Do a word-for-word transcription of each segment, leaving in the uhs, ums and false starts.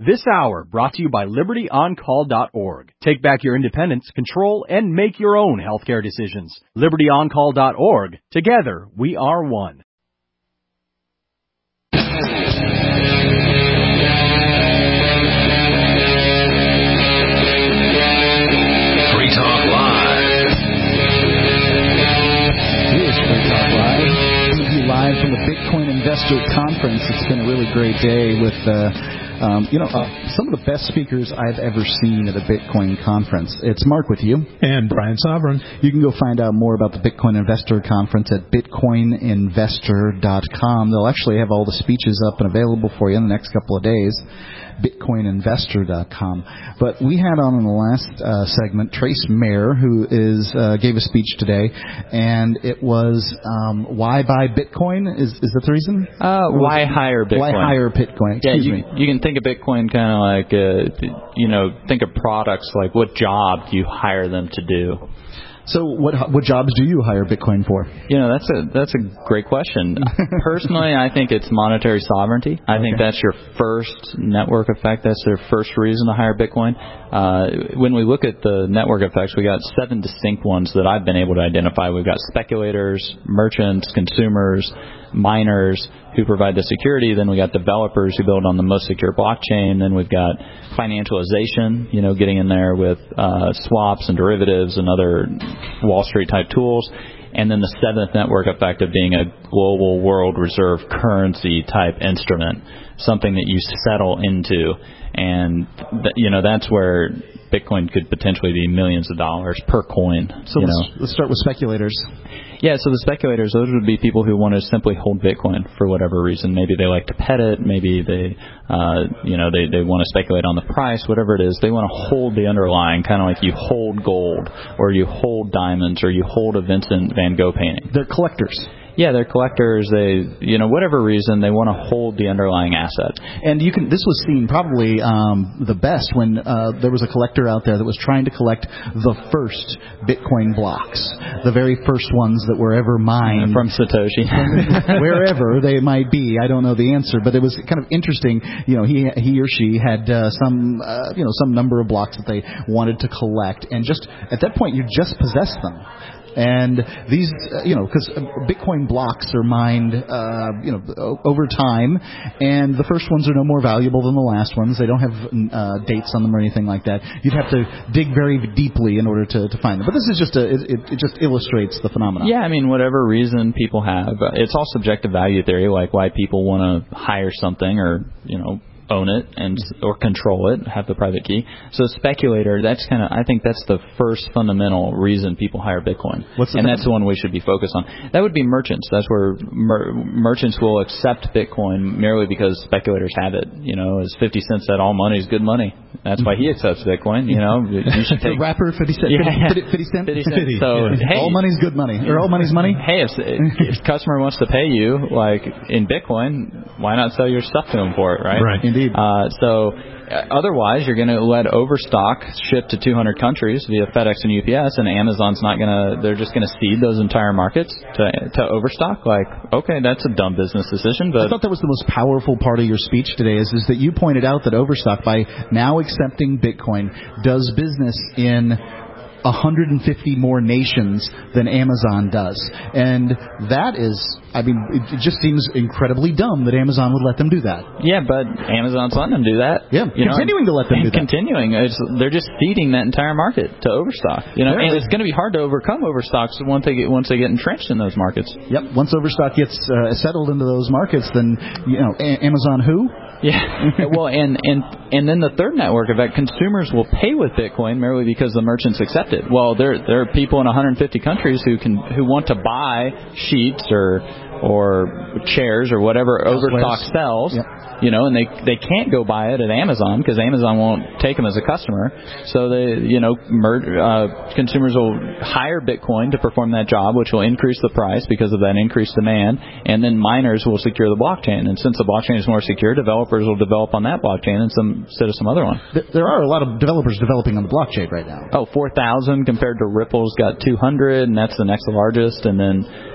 This hour brought to you by Liberty On Call dot org. Take back your independence, control, and make your own healthcare decisions. Liberty On Call dot org. Together, we are one. Free Talk Live. Here's Free Talk Live. Coming to you live from the Bitcoin Investor Conference. It's been a really great day with uh, Um, you know, uh, some of the best speakers I've ever seen at a Bitcoin conference. It's Mark with you. And Brian Sovereign. You can go find out more about the Bitcoin Investor Conference at bitcoin investor dot com. They'll actually have all the speeches up and available for you in the next couple of days. bitcoin investor dot com. But we had on in the last uh, segment Trace Mayer, who is uh, gave a speech today, and it was um, why buy Bitcoin? Is is that the reason? Uh, why hire Bitcoin? Why hire Bitcoin? Excuse yeah, you, me. you can think of Bitcoin kind of like, uh, you know, think of products like what job do you hire them to do? So what what jobs do you hire Bitcoin for? You know, that's a that's a great question. Personally, I think it's monetary sovereignty. I okay. think that's your first network effect. That's their first reason to hire Bitcoin. Uh, when we look at the network effects, we got seven distinct ones that I've been able to identify. We've got speculators, merchants, consumers, miners who provide the security. Then we got developers who build on the most secure blockchain. Then we've got financialization, you know, getting in there with uh, swaps and derivatives and other Wall Street type tools. And then the seventh network effect of being a global world reserve currency type instrument, something that you settle into. And, th- you know, that's where Bitcoin could potentially be millions of dollars per coin. So you let's, know. let's start with speculators. Yeah, so the speculators, those would be people who want to simply hold Bitcoin for whatever reason. Maybe they like to pet it. Maybe they, uh, you know, they, they want to speculate on the price, whatever it is. They want to hold the underlying, kind of like you hold gold or you hold diamonds or you hold a Vincent van Gogh painting. They're collectors. Yeah, they're collectors. They, you know, whatever reason, they want to hold the underlying asset. And you can. This was seen probably um, the best when uh, there was a collector out there that was trying to collect the first Bitcoin blocks, the very first ones that were ever mined from Satoshi, wherever they might be. I don't know the answer, but it was kind of interesting. You know, he he or she had uh, some uh, you know some number of blocks that they wanted to collect, and just at that point, you just possessed them. And these, uh, you know, because Bitcoin blocks are mined, uh, you know, o- over time, and the first ones are no more valuable than the last ones. They don't have uh, dates on them or anything like that. You'd have to dig very deeply in order to, to find them. But this is just a, it, it just illustrates the phenomenon. Yeah, I mean, whatever reason people have, it's all subjective value theory, like why people want to hire something or, you know, own it and or control it, have the private key. So speculator, that's kind of, I think that's the first fundamental reason people hire Bitcoin. What's the and that's the one we should be focused on. That would be merchants. That's where mer- merchants will accept Bitcoin merely because speculators have it. You know, as fifty cent said, all money is good money. That's why he accepts Bitcoin. You know, you should take the rapper fifty cent. Yeah. fifty cent. fifty cent. So yeah. hey, all money's good money, or all money's money. Hey, if, if a customer wants to pay you like in Bitcoin, why not sell your stuff to him for it, right? Right. Indeed. Uh, so uh, otherwise, you're going to let Overstock ship to two hundred countries via FedEx and U P S, and Amazon's not going to. They're just going to cede those entire markets to to Overstock. Like, okay, that's a dumb business decision. But I thought that was the most powerful part of your speech today. Is is that you pointed out that Overstock, by now accepting Bitcoin, does business in one hundred fifty more nations than Amazon does. And that is, I mean, it just seems incredibly dumb that Amazon would let them do that. Yeah, but Amazon's letting them do that. Yeah, you continuing know, to let them do that. Continuing. It's, they're just feeding that entire market to Overstock. You know, yeah. And it's going to be hard to overcome Overstock once they get, once they get entrenched in those markets. Yep, once Overstock gets uh, settled into those markets, then, you know, a- Amazon who? Yeah, well, and, and and then the third network effect, consumers will pay with Bitcoin merely because the merchants accept it. Well, there there are people in one hundred fifty countries who can who want to buy sheets or or chairs or whatever Overstock sells, yep. you know, and they they can't go buy it at Amazon because Amazon won't take them as a customer. So they, you know, mer- uh, consumers will hire Bitcoin to perform that job, which will increase the price because of that increased demand, and then miners will secure the blockchain. And since the blockchain is more secure, developers will develop on that blockchain and some, instead of some other one. There are a lot of developers developing on the blockchain right now. Oh, four thousand compared to Ripple's got two hundred, and that's the next largest. And then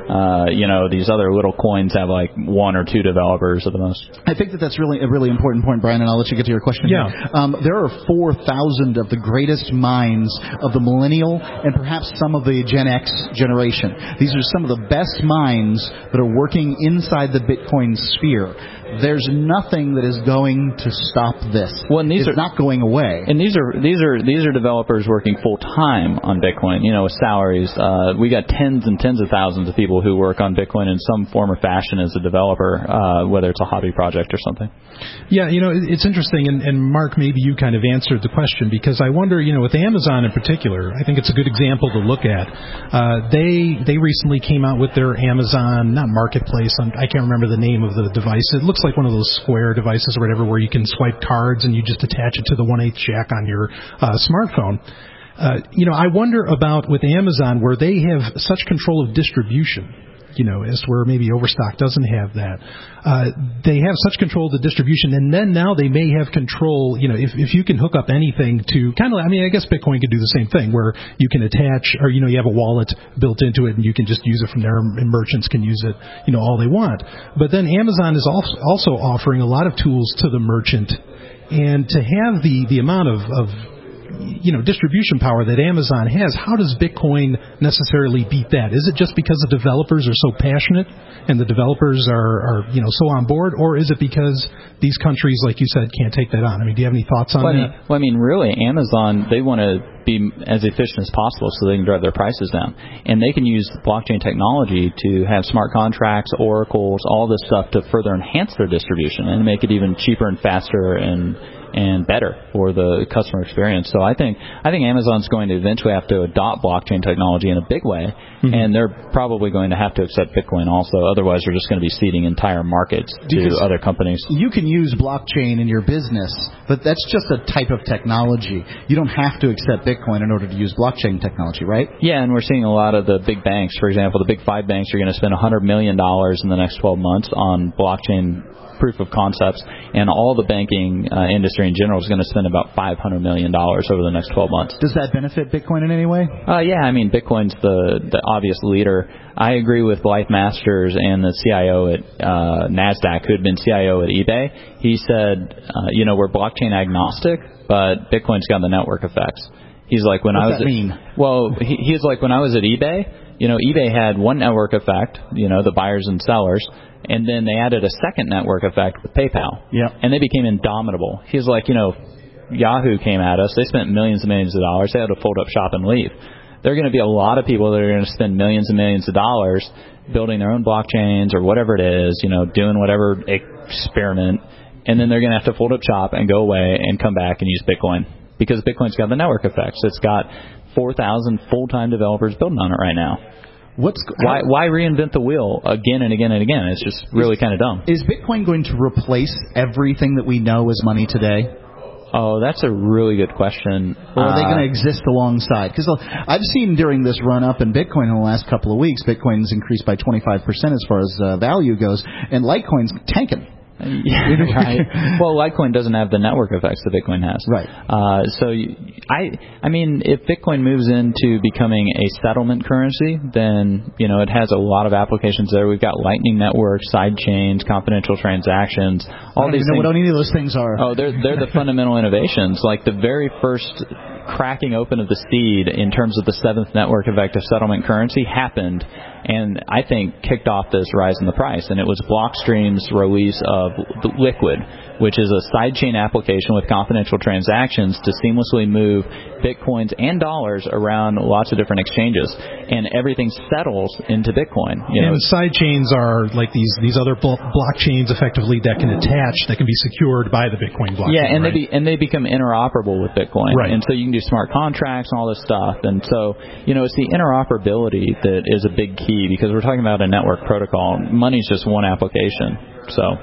Uh, you know, these other little coins have like one or two developers at the most. I think that that's really a really important point, Brian, and I'll let you get to your question. Yeah. Here. Um, there are four thousand of the greatest minds of the millennial and perhaps some of the Gen X generation. These are some of the best minds that are working inside the Bitcoin sphere. There's nothing that is going to stop this. Well, and these it's are not going away. And these are these are these are developers working full time on Bitcoin. You know, with salaries. Uh, we got tens and tens of thousands of people who work on Bitcoin in some form or fashion as a developer, uh, whether it's a hobby project or something. Yeah, you know, it's interesting, and, and Mark, maybe you kind of answered the question, because I wonder, you know, with Amazon in particular, I think it's a good example to look at. Uh, they they recently came out with their Amazon, not marketplace, I can't remember the name of the device. It looks like one of those Square devices or whatever where you can swipe cards and you just attach it to the one eighth jack on your uh, smartphone. Uh, you know, I wonder about with Amazon where they have such control of distribution, you know, as where maybe Overstock doesn't have that. Uh, they have such control of the distribution, and then now they may have control, you know, if, if you can hook up anything to kind of, I mean, I guess Bitcoin could do the same thing where you can attach, or, you know, you have a wallet built into it and you can just use it from there, and merchants can use it, you know, all they want. But then Amazon is also, also offering a lot of tools to the merchant, and to have the, the amount of, of you know, distribution power that Amazon has, how does Bitcoin necessarily beat that? Is it just because the developers are so passionate and the developers are, are, you know, so on board, or is it because these countries, like you said, can't take that on? I mean, do you have any thoughts on well, that? I mean, well, I mean, really, Amazon, they want to be as efficient as possible so they can drive their prices down. And they can use blockchain technology to have smart contracts, oracles, all this stuff to further enhance their distribution and make it even cheaper and faster and and better for the customer experience. So I think I think Amazon's going to eventually have to adopt blockchain technology in a big way, mm-hmm. and they're probably going to have to accept Bitcoin also. Otherwise, they're just going to be ceding entire markets because to other companies. You can use blockchain in your business, but that's just a type of technology. You don't have to accept Bitcoin in order to use blockchain technology, right? Yeah, and we're seeing a lot of the big banks, for example, the big five banks are going to spend one hundred million dollars in the next twelve months on blockchain proof of concepts, and all the banking uh, industry in general is going to spend about five hundred million dollars over the next twelve months. Does that benefit Bitcoin in any way? Uh, yeah, I mean, Bitcoin's the, the obvious leader. I agree with Blythe Masters and the C I O at uh, NASDAQ, who had been C I O at eBay. He said, uh, you know, we're blockchain agnostic, but Bitcoin's got the network effects. He's like, when What's I was that at, mean? Well, he, he's like, when I was at eBay, you know, eBay had one network effect, you know, the buyers and sellers, and then they added a second network effect with PayPal. Yeah. And they became indomitable. He's like, you know, Yahoo came at us. They spent millions and millions of dollars. They had to fold up shop and leave. There are going to be a lot of people that are going to spend millions and millions of dollars building their own blockchains or whatever it is, you know, doing whatever experiment, and then they're going to have to fold up shop and go away and come back and use Bitcoin because Bitcoin's got the network effects. It's got four thousand full-time developers building on it right now. What's why why reinvent the wheel again and again and again? It's just really kind of dumb. Is Bitcoin going to replace everything that we know as money today? Oh, that's a really good question. Or are they uh, going to exist alongside? Because I've seen during this run-up in Bitcoin in the last couple of weeks, Bitcoin's increased by twenty-five percent as far as uh, value goes, and Litecoin's tanking. Yeah, right. Well, Litecoin doesn't have the network effects that Bitcoin has. Right. Uh, so, you, I, I mean, if Bitcoin moves into becoming a settlement currency, then you know it has a lot of applications there. We've got Lightning Network, side chains, confidential transactions. All I don't these even know things. what any of those things are. Oh, they're they're the fundamental innovations. Like the very first cracking open of the seed in terms of the seventh network effect of settlement currency happened, and I think kicked off this rise in the price. And it was Blockstream's release of Liquid, which is a sidechain application with confidential transactions to seamlessly move bitcoins and dollars around lots of different exchanges, and everything settles into Bitcoin. You know, and sidechains are like these these other blo- blockchains, effectively that can attach, that can be secured by the Bitcoin blockchain. Yeah, and right? they be, and they become interoperable with Bitcoin, right? And so you can do smart contracts and all this stuff. And so you know, it's the interoperability that is a big key because we're talking about a network protocol. Money's just one application, so.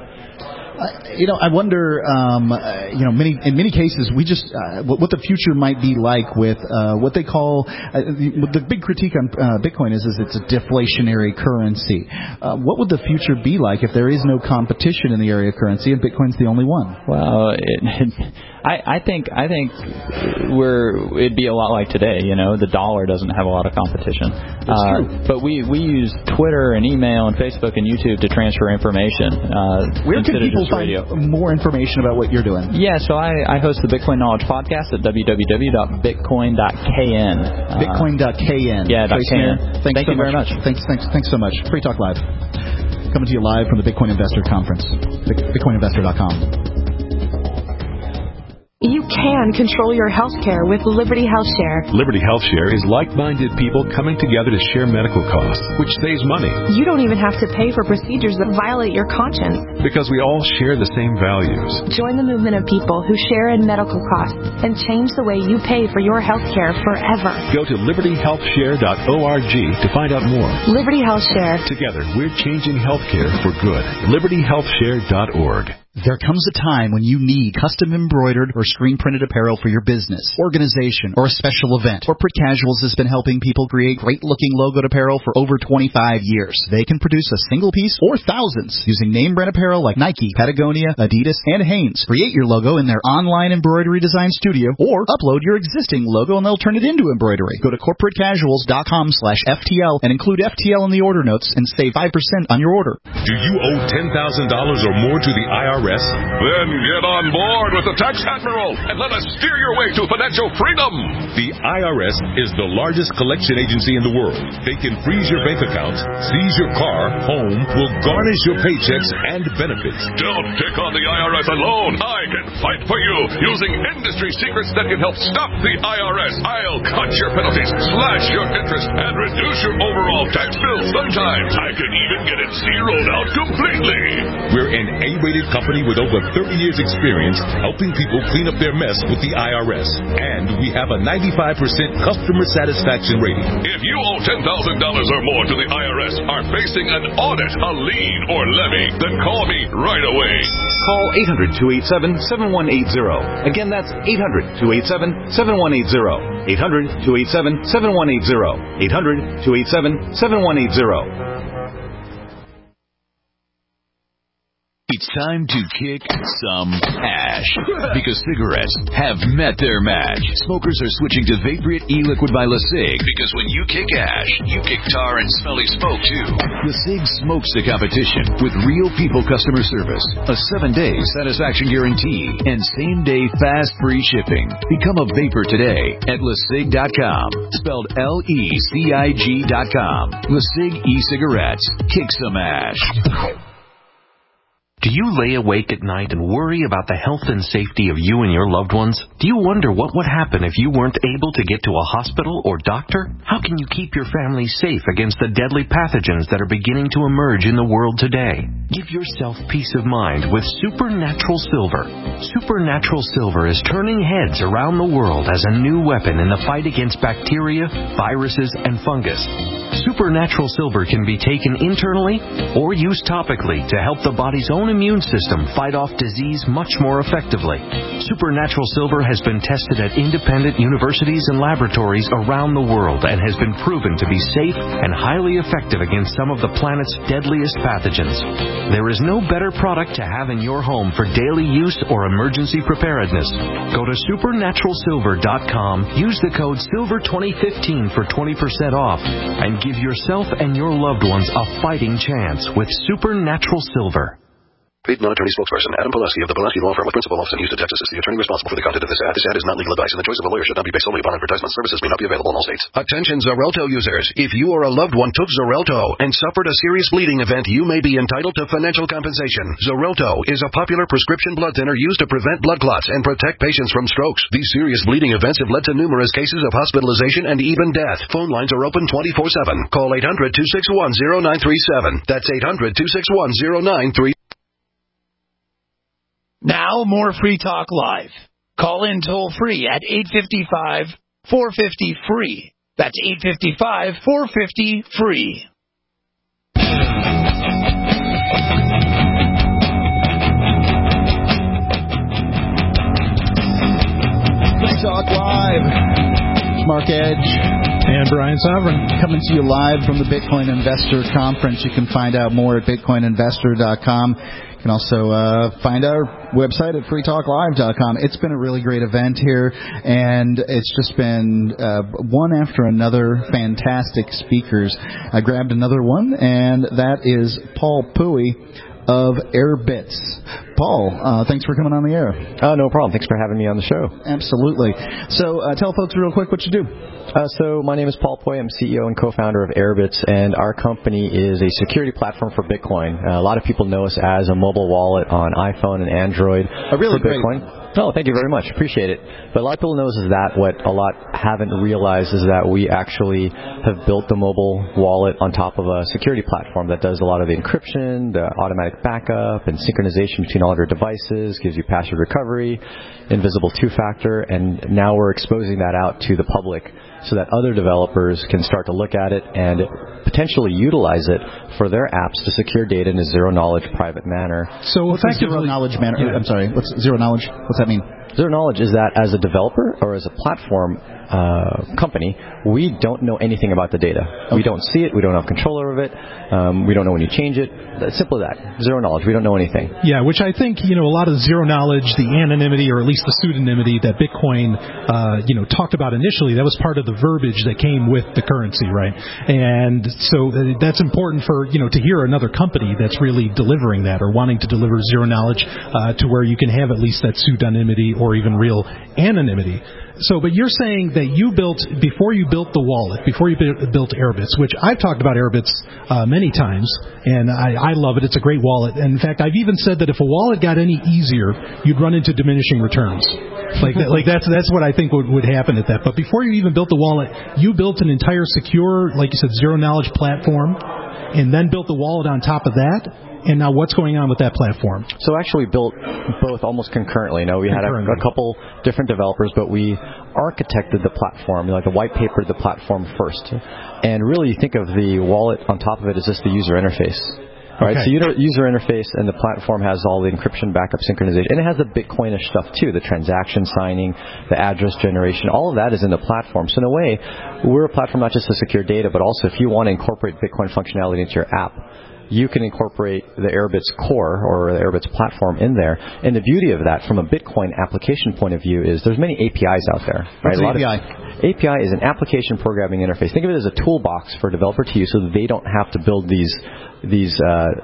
Uh, you know, I wonder, um, uh, you know, many in many cases, we just, uh, what, what the future might be like with uh, what they call, uh, the, the big critique on uh, Bitcoin is, is it's a deflationary currency. Uh, what would the future be like if there is no competition in the area of currency and Bitcoin's the only one? Well, it, it, I, I think I think we're it'd be a lot like today. You know, the dollar doesn't have a lot of competition. That's uh, true. But we, we use Twitter and email and Facebook and YouTube to transfer information. Uh, Where can people find radio. more information about what you're doing? Yeah, so I, I host the Bitcoin Knowledge Podcast at w w w dot bitcoin dot k n. Uh, bitcoin dot k n. Yeah, Trace .kn. Mayer, thanks Thank so you very much. Thanks, thanks, thanks so much. Free Talk Live. Coming to you live from the Bitcoin Investor Conference. bitcoin investor dot com. You can control your health care with Liberty Health Share. Liberty Health Share is like-minded people coming together to share medical costs, which saves money. You don't even have to pay for procedures that violate your conscience. Because we all share the same values. Join the movement of people who share in medical costs and change the way you pay for your health care forever. Go to liberty health share dot org to find out more. Liberty Health Share. Together, we're changing healthcare for good. liberty health share dot org. There comes a time when you need custom embroidered or screen printed apparel for your business, organization, or a special event. Corporate Casuals has been helping people create great looking logoed apparel for over twenty-five years. They can produce a single piece or thousands using name brand apparel like Nike, Patagonia, Adidas, and Hanes. Create your logo in their online embroidery design studio or upload your existing logo and they'll turn it into embroidery. Go to corporate casuals dot com slash F T L and include F T L in the order notes and save five percent on your order. Do you owe ten thousand dollars or more to the I R S? Then get on board with the Tax Admiral and let us steer your way to financial freedom. The I R S is the largest collection agency in the world. They can freeze your bank accounts, seize your car, home, will garnish your paychecks and benefits. Don't take on the I R S alone. I can fight for you using industry secrets that can help stop the I R S. I'll cut your penalties, slash your interest, and reduce your overall tax bill. Sometimes I can even get it zeroed out completely. We're an A-rated company with over thirty years experience helping people clean up their mess with the I R S. And we have a ninety-five percent customer satisfaction rating. If you owe ten thousand dollars or more to the I R S, are facing an audit, a lien, or levy, then call me right away. Call eight hundred, two eight seven, seven one eight zero. Again, that's eight hundred, two eight seven, seven one eight zero. eight hundred, two eight seven, seven one eight zero. eight hundred, two eight seven, seven one eight zero. It's time to kick some ash because cigarettes have met their match. Smokers are switching to Vaporite e-liquid by LeSig because when you kick ash, you kick tar and smelly smoke too. LeSig smokes the competition with real people customer service, a seven-day satisfaction guarantee, and same-day fast free shipping. Become a vapor today at lesig dot com, spelled L E C I G dot com. LeSig e-cigarettes. Kick some ash. Do you lay awake at night and worry about the health and safety of you and your loved ones? Do you wonder what would happen if you weren't able to get to a hospital or doctor? How can you keep your family safe against the deadly pathogens that are beginning to emerge in the world today? Give yourself peace of mind with Supernatural Silver. Supernatural Silver is turning heads around the world as a new weapon in the fight against bacteria, viruses, and fungus. Supernatural Silver can be taken internally or used topically to help the body's own immune system fight off disease much more effectively. Supernatural Silver has been tested at independent universities and laboratories around the world and has been proven to be safe and highly effective against some of the planet's deadliest pathogens. There is no better product to have in your home for daily use or emergency preparedness. Go to supernatural silver dot com, use the code silver twenty fifteen for twenty percent off, and give yourself and your loved ones a fighting chance with Supernatural Silver. Paid non-attorney spokesperson Adam Pulaski of the Pulaski Law Firm with principal office in Houston, Texas is the attorney responsible for the content of this ad. This ad is not legal advice, and the choice of a lawyer should not be based solely upon advertisement. Services may not be available in all states. Attention Xarelto users. If you or a loved one took Xarelto and suffered a serious bleeding event, you may be entitled to financial compensation. Xarelto is a popular prescription blood thinner used to prevent blood clots and protect patients from strokes. These serious bleeding events have led to numerous cases of hospitalization and even death. Phone lines are open twenty-four seven. Call eight hundred, two six one, zero nine three seven. That's eight hundred, two six one, zero nine three seven. Now, more Free Talk Live. Call in toll-free at eight five five, four five zero, free. That's eight five five, four five zero, free. Free Talk Live. Mark Edge. And Brian Sovereign. Coming to you live from the Bitcoin Investor Conference. You can find out more at bitcoin investor dot com. You can also uh, find our website at free talk live dot com. It's been a really great event here, and it's just been uh, one after another fantastic speakers. I grabbed another one, and that is Paul Pui of Airbits. Paul, uh, thanks for coming on the air. Oh, no problem. Thanks for having me on the show. Absolutely. So uh, tell folks real quick what you do. Uh, so my name is Paul Pui. I'm C E O and co-founder of Airbits, and our company is a security platform for Bitcoin. Uh, a lot of people know us as a mobile wallet on iPhone and Android a really for Bitcoin. Great. Oh, thank you very much. Appreciate it. But a lot of people knows is that what a lot haven't realized is that we actually have built the mobile wallet on top of a security platform that does a lot of the encryption, the automatic backup, and synchronization between all of your devices, gives you password recovery, invisible two-factor, and now we're exposing that out to the public so that other developers can start to look at it and potentially utilize it for their apps to secure data in a zero-knowledge, private manner. So what's zero-knowledge manner? Yeah. I'm sorry, what's zero-knowledge? What's that mean? Zero knowledge is that as a developer or as a platform uh, company, we don't know anything about the data. Okay. We don't see it. We don't have control over it. Um, we don't know when you change it. It's simple as that. Zero knowledge. We don't know anything. Yeah, which I think, you know, a lot of zero knowledge, the anonymity, or at least the pseudonymity that Bitcoin, uh, you know, talked about initially, that was part of the verbiage that came with the currency, right? And so that's important for, you know, to hear another company that's really delivering that or wanting to deliver zero knowledge uh, to where you can have at least that pseudonymity or even real anonymity. So, but you're saying that you built, before you built the wallet, before you built Airbits, which I've talked about Airbits uh, many times, and I, I love it. It's a great wallet. And in fact, I've even said that if a wallet got any easier, you'd run into diminishing returns. Like that, like that's that's what I think would, would happen at that. But before you even built the wallet, you built an entire secure, like you said, zero knowledge platform, and then built the wallet on top of that. And now what's going on with that platform? So actually we built both almost concurrently. Now we had a, a couple different developers, but we architected the platform, like the white papered the platform first. And really you think of the wallet on top of it as just the user interface. All right, okay. So user interface and the platform has all the encryption, backup, synchronization, and it has the Bitcoinish stuff too, the transaction signing, the address generation, all of that is in the platform. So in a way, we're a platform not just to secure data, but also if you want to incorporate Bitcoin functionality into your app, you can incorporate the Airbits core or the Airbits platform in there. And the beauty of that from a Bitcoin application point of view is there's many A P Is out there. Right? What's an A P I? A P I is an application programming interface. Think of it as a toolbox for a developer to use so that they don't have to build these these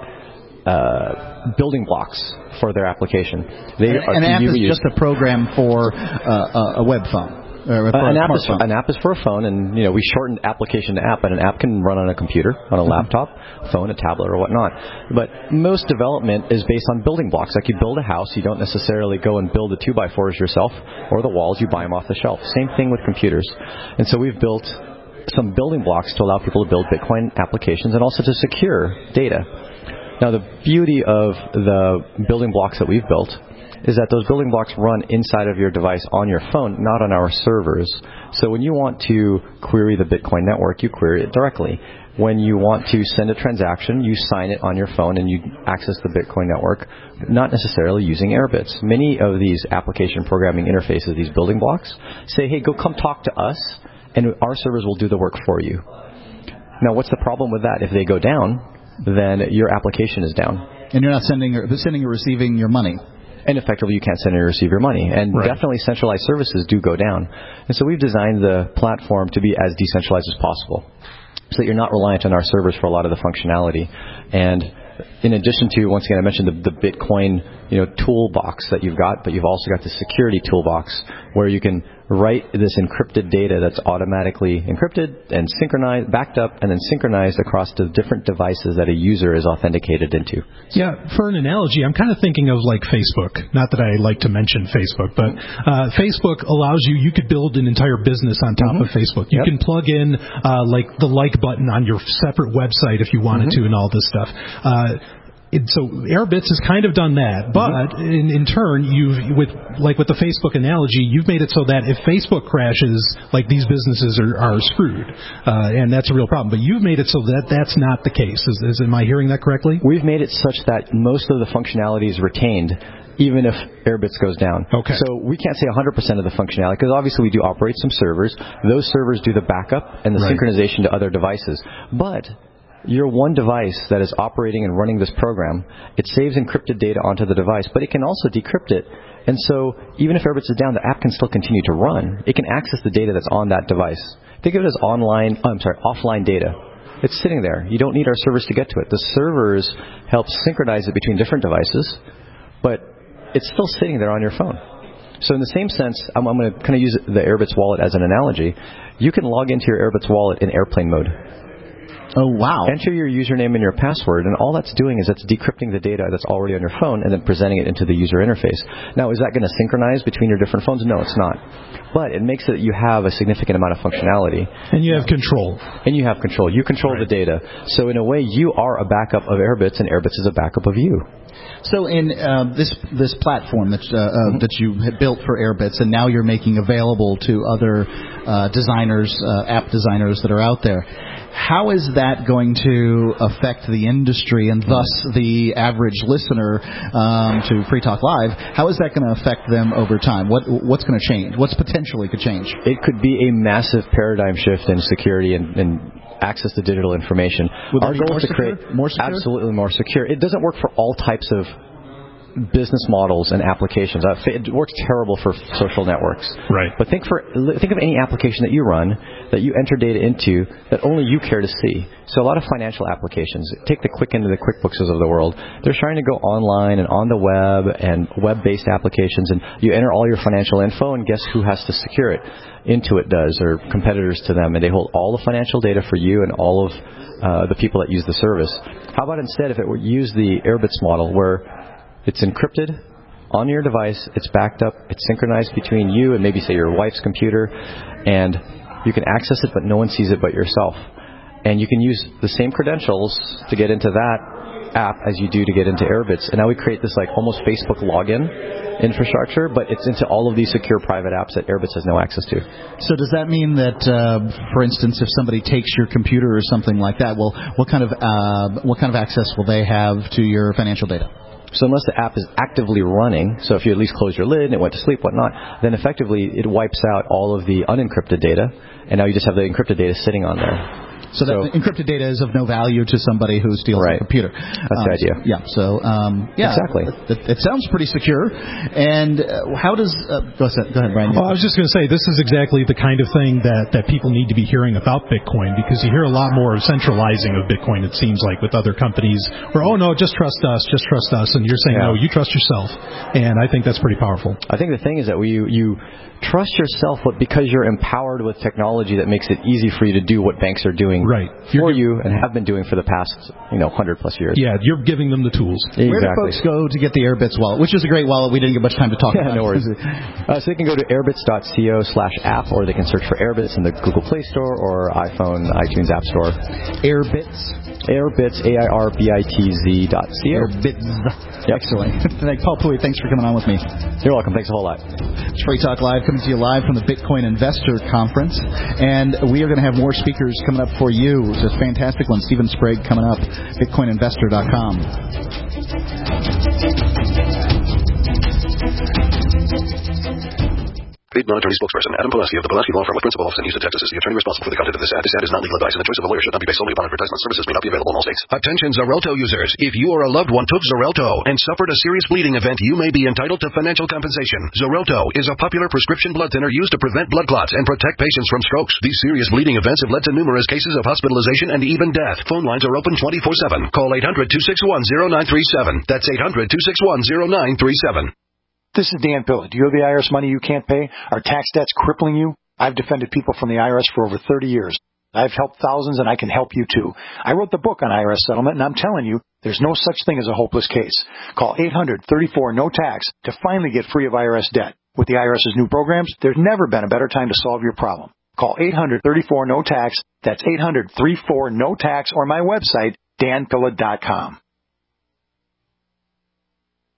uh, uh, building blocks for their application. They an, are an app is use. just a program for uh, a web phone. Uh, an, app is, an app is for a phone, and you know we shortened application to app, but an app can run on a computer, on a laptop, phone, a tablet, or whatnot. But most development is based on building blocks. Like you build a house, you don't necessarily go and build the two by fours yourself, or the walls, you buy them off the shelf. Same thing with computers. And so we've built some building blocks to allow people to build Bitcoin applications and also to secure data. Now the beauty of the building blocks that we've built is that those building blocks run inside of your device on your phone, not on our servers. So when you want to query the Bitcoin network, you query it directly. When you want to send a transaction, you sign it on your phone and you access the Bitcoin network, not necessarily using Airbits. Many of these application programming interfaces, these building blocks, say, hey, go come talk to us, and our servers will do the work for you. Now, what's the problem with that? If they go down, then your application is down. And you're not sending or, sending or receiving your money. And effectively, you can't send or receive your money. And right. Definitely centralized services do go down. And so we've designed the platform to be as decentralized as possible so that you're not reliant on our servers for a lot of the functionality. And in addition to, once again, I mentioned the, the Bitcoin you know, toolbox that you've got, but you've also got the security toolbox where you can write this encrypted data that's automatically encrypted and synchronized, backed up, and then synchronized across the different devices that a user is authenticated into. Yeah, for an analogy, I'm kind of thinking of like Facebook. Not that I like to mention Facebook, but uh, Facebook allows you, you could build an entire business on top mm-hmm. of Facebook. You yep. can plug in uh, like the like button on your separate website if you wanted mm-hmm. to and all this stuff. Uh, It, so Airbits has kind of done that, but mm-hmm. in, in turn, you've with like with the Facebook analogy, you've made it so that if Facebook crashes, like these businesses are, are screwed, uh, and that's a real problem. But you've made it so that that's not the case. Is, is am I hearing that correctly? We've made it such that most of the functionality is retained, even if AirBits goes down. Okay. So we can't say one hundred percent of the functionality, because obviously we do operate some servers. Those servers do the backup and the Right. synchronization to other devices. But your one device that is operating and running this program, it saves encrypted data onto the device, but it can also decrypt it. And so even if AirBits is down, the app can still continue to run. It can access the data that's on that device. Think of it as online, oh, I'm sorry, offline data. It's sitting there. You don't need our servers to get to it. The servers help synchronize it between different devices, but it's still sitting there on your phone. So in the same sense, I'm, I'm going to kind of use the AirBits wallet as an analogy. You can log into your AirBits wallet in airplane mode. Oh, wow. Enter your username and your password, and all that's doing is it's decrypting the data that's already on your phone and then presenting it into the user interface. Now, is that going to synchronize between your different phones? No, it's not. But it makes it that you have a significant amount of functionality. And you have control. And you have control. You control Right. the data. So in a way, you are a backup of AirBits, and AirBits is a backup of you. So in uh, this this platform that uh, uh, mm-hmm. that you had built for AirBits, and now you're making available to other uh, designers, uh, app designers that are out there, how is that going to affect the industry and thus the average listener um, to Free Talk Live? How is that going to affect them over time? What what's going to change? What's potentially could change? It could be a massive paradigm shift in security and, and access to digital information. Would Our that be goal more is to secure? create More secure? absolutely more secure. It doesn't work for all types of business models and applications. Uh, It works terrible for social networks. Right. But think for think of any application that you run that you enter data into that only you care to see. So a lot of financial applications. Take the Quicken and the QuickBooks of the world. They're trying to go online and on the web and web-based applications, and you enter all your financial info, and guess who has to secure it? Intuit does, or competitors to them, and they hold all the financial data for you and all of uh, the people that use the service. How about instead if it were use the AirBits model, where it's encrypted on your device, it's backed up, it's synchronized between you and maybe, say, your wife's computer, and you can access it, but no one sees it but yourself. And you can use the same credentials to get into that app as you do to get into AirBits. And now we create this like almost Facebook login infrastructure, but it's into all of these secure private apps that AirBits has no access to. So does that mean that, uh, for instance, if somebody takes your computer or something like that, well, what kind of uh, what kind of access will they have to your financial data? So unless the app is actively running, so if you at least close your lid and it went to sleep, whatnot, then effectively it wipes out all of the unencrypted data, and now you just have the encrypted data sitting on there. So, so that encrypted data is of no value to somebody who steals right. a computer. That's um, the idea. Yeah. So um, yeah, exactly. It, it sounds pretty secure. And uh, how does uh, go ahead, go ahead, Brian? Well, I was just going to say this is exactly the kind of thing that that people need to be hearing about Bitcoin, because you hear a lot more centralizing of Bitcoin. It seems like with other companies, where oh no, just trust us, just trust us, and you're saying yeah. no, you trust yourself. And I think that's pretty powerful. I think the thing is that we you. Trust yourself, but because you're empowered with technology that makes it easy for you to do what banks are doing right. for you and have been doing for the past, you know, hundred plus years. Yeah, you're giving them the tools. Exactly. Where do folks go to get the AirBits wallet, which is a great wallet? We didn't get much time to talk yeah, about. No worries. uh, so they can go to airbits dot co slash app, or they can search for AirBits in the Google Play Store or iPhone, iTunes App Store. AirBits. AirBits, A I R B I T Z dot C O. AirBits. Yep. Excellent. Paul Pui, thanks for coming on with me. You're welcome. Thanks a whole lot. It's Free Talk Live, coming to you live from the Bitcoin Investor Conference. And we are going to have more speakers coming up for you. It's a fantastic one. Stephen Sprague coming up, bitcoin investor dot com. Paid non-attorney spokesperson Adam Pulaski of the Pulaski Law Firm with principal office in Houston, Texas is the attorney responsible for the content of this ad. This ad is not legal advice, and the choice of a lawyer should not be based solely upon advertisement. Services may not be available in all states. Attention Xarelto users. If you or a loved one took Xarelto and suffered a serious bleeding event, you may be entitled to financial compensation. Xarelto is a popular prescription blood thinner used to prevent blood clots and protect patients from strokes. These serious bleeding events have led to numerous cases of hospitalization and even death. Phone lines are open twenty-four seven. Call eight hundred, two six one, zero nine three seven. That's eight hundred, two six one, zero nine three seven. This is Dan Pilla. Do you have the I R S money you can't pay? Are tax debts crippling you? I've defended people from the I R S for over thirty years. I've helped thousands, and I can help you too. I wrote the book on I R S settlement, and I'm telling you, there's no such thing as a hopeless case. Call eight hundred, thirty-four, no tax to finally get free of I R S debt. With the IRS's new programs, there's never been a better time to solve your problem. Call eight hundred, thirty-four, no tax. That's eight hundred, thirty-four, no tax, or my website, dan pilla dot com.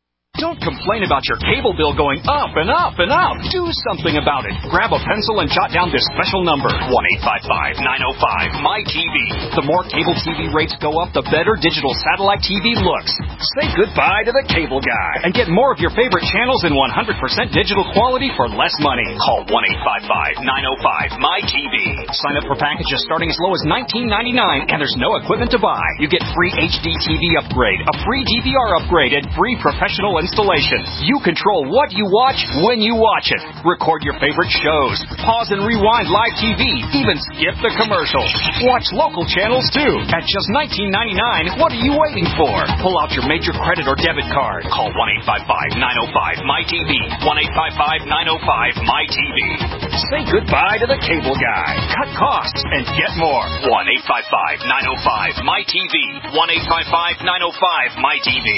Don't complain about your cable bill going up and up and up. Do something about it. Grab a pencil and jot down this special number, one eight five five, nine oh five, M Y T V. The more cable T V rates go up, the better digital satellite T V looks. Say goodbye to the cable guy and get more of your favorite channels in one hundred percent digital quality for less money. Call one eight five five, nine oh five, M Y T V. Sign up for packages starting as low as nineteen ninety-nine, and there's no equipment to buy. You get free H D T V upgrade, a free D V R upgrade, and free professional installation. You control what you watch when you watch it. Record your favorite shows. Pause and rewind live T V. Even skip the commercials. Watch local channels too. At just nineteen ninety-nine, what are you waiting for? Pull out your major credit or debit card. Call one eight five five, nine oh five, M Y T V. one eight five five, nine oh five, M Y T V. Say goodbye to the cable guy. Cut costs and get more. one eight five five, nine oh five, M Y T V. one eight five five, nine oh five, M Y T V.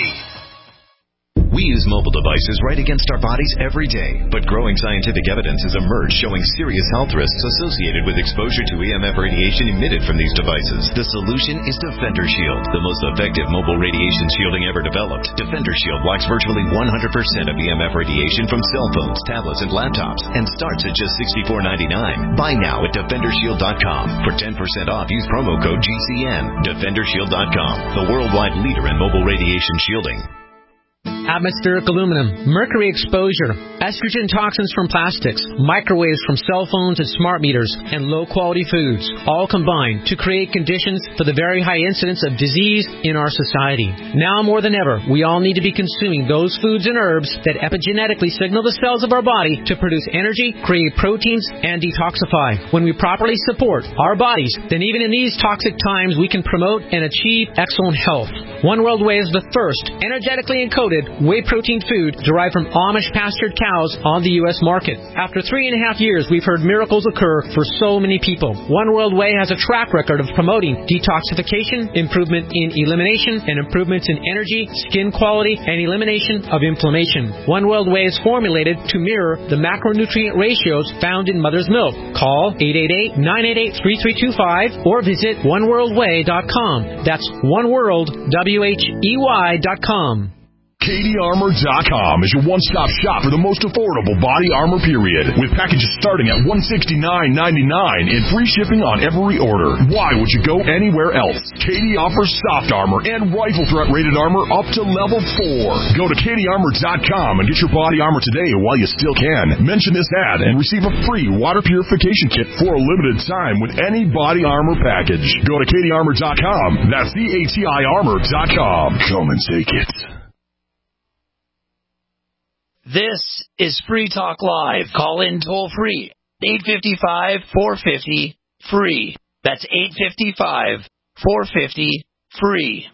We use mobile devices right against our bodies every day, but growing scientific evidence has emerged showing serious health risks associated with exposure to E M F radiation emitted from these devices. The solution is Defender Shield, the most effective mobile radiation shielding ever developed. Defender Shield blocks virtually one hundred percent of E M F radiation from cell phones, tablets, and laptops, and starts at just sixty-four ninety-nine. Buy now at defender shield dot com. For ten percent off, use promo code G C N. defender shield dot com, the worldwide leader in mobile radiation shielding. Atmospheric aluminum, mercury exposure, estrogen toxins from plastics, microwaves from cell phones and smart meters, and low-quality foods, all combine to create conditions for the very high incidence of disease in our society. Now more than ever, we all need to be consuming those foods and herbs that epigenetically signal the cells of our body to produce energy, create proteins, and detoxify. When we properly support our bodies, then even in these toxic times, we can promote and achieve excellent health. One World Whey is the first energetically encoded whey protein food derived from Amish pastured cows on the U S market. After three and a half years, we've heard miracles occur for so many people. One World Whey has a track record of promoting detoxification, improvement in elimination, and improvements in energy, skin quality, and elimination of inflammation. One World Whey is formulated to mirror the macronutrient ratios found in mother's milk. Call eight eight eight, nine eight eight, three three two five or visit one world way dot com. That's oneworld, W H E Y dot com. Katie Armor dot com is your one-stop shop for the most affordable body armor period, with packages starting at one hundred sixty-nine ninety-nine and free shipping on every order. Why would you go anywhere else? Katie offers soft armor and rifle threat rated armor up to level four. Go to Katie Armor dot com and get your body armor today while you still can. Mention this ad and receive a free water purification kit for a limited time with any body armor package. Go to Katie Armor dot com. That's C A T I Armor dot com. Come and take it. This is Free Talk Live. Call in toll free. eight five five, four five zero, free. That's eight five five, four five zero, free.